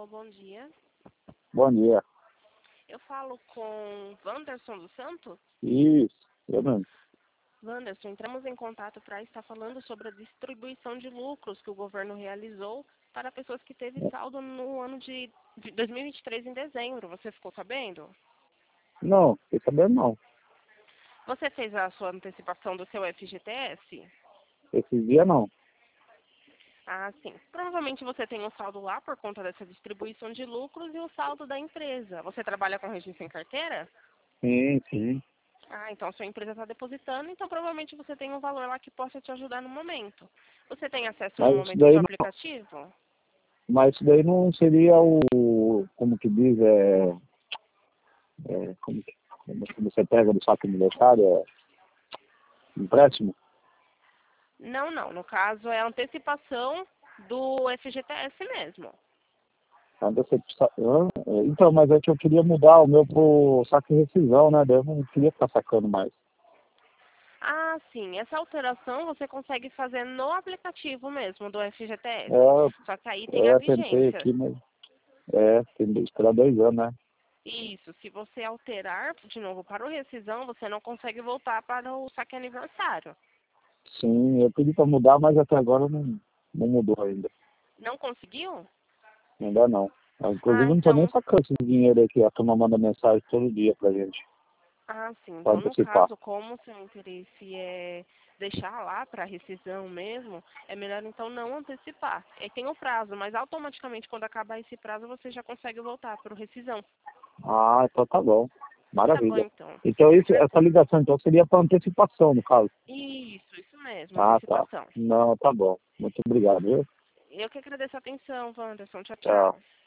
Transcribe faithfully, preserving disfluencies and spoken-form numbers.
bom dia. Bom dia. Eu falo com Wanderson dos Santos. Isso, eu mesmo. Wanderson, entramos em contato para estar falando sobre a distribuição de lucros que o governo realizou para pessoas que teve saldo no ano de de dois mil e vinte e três em dezembro. Você ficou sabendo? Não, fiquei sabendo não. Você fez a sua antecipação do seu F G T S? Esses dias não. Ah, sim. Provavelmente você tem um saldo lá por conta dessa distribuição de lucros e o saldo da empresa. Você trabalha com registro em carteira? Sim, sim. Ah, então a sua empresa está depositando, então provavelmente você tem um valor lá que possa te ajudar no momento. Você tem acesso no Mas isso momento ao daí seu não, aplicativo? mas isso daí não seria o, como que diz, é, é como, que- como que você pega do saque aniversário, é empréstimo? Não, não. No caso é a antecipação do F G T S mesmo. A decepção- hã? É, Então, mas é que eu queria mudar o meu pro saque de rescisão, né? Daí eu não queria ficar sacando mais. Ah, sim. Essa alteração você consegue fazer no aplicativo mesmo do F G T S. É, Só que aí tem a é, tentei vigência. aqui, mas é, tem que esperar dois anos, né? Isso. Se você alterar de novo para o rescisão, você não consegue voltar para o saque aniversário. Sim, eu pedi para mudar, mas até agora não, não mudou ainda. Não conseguiu? Ainda não. Ah, inclusive, Ah, eu não tô nem então. sacando esse dinheiro aqui. A turma manda mensagem todo dia pra gente. Ah, sim. Pra Então, no antecipar. caso, como o seu interesse é deixar lá para rescisão mesmo, é melhor então não antecipar. Aí tem o prazo, mas automaticamente quando acabar esse prazo você já consegue voltar para o rescisão. Ah, então tá bom. Tá bom, Maravilha. então. Então, isso, Mas, essa ligação então seria para antecipação, no caso. isso, isso mesmo, Ah, tá. antecipação. Não, tá bom. Muito obrigado, viu? Eu que agradeço a atenção, Wanderson. Tchau, Tchau. tchau.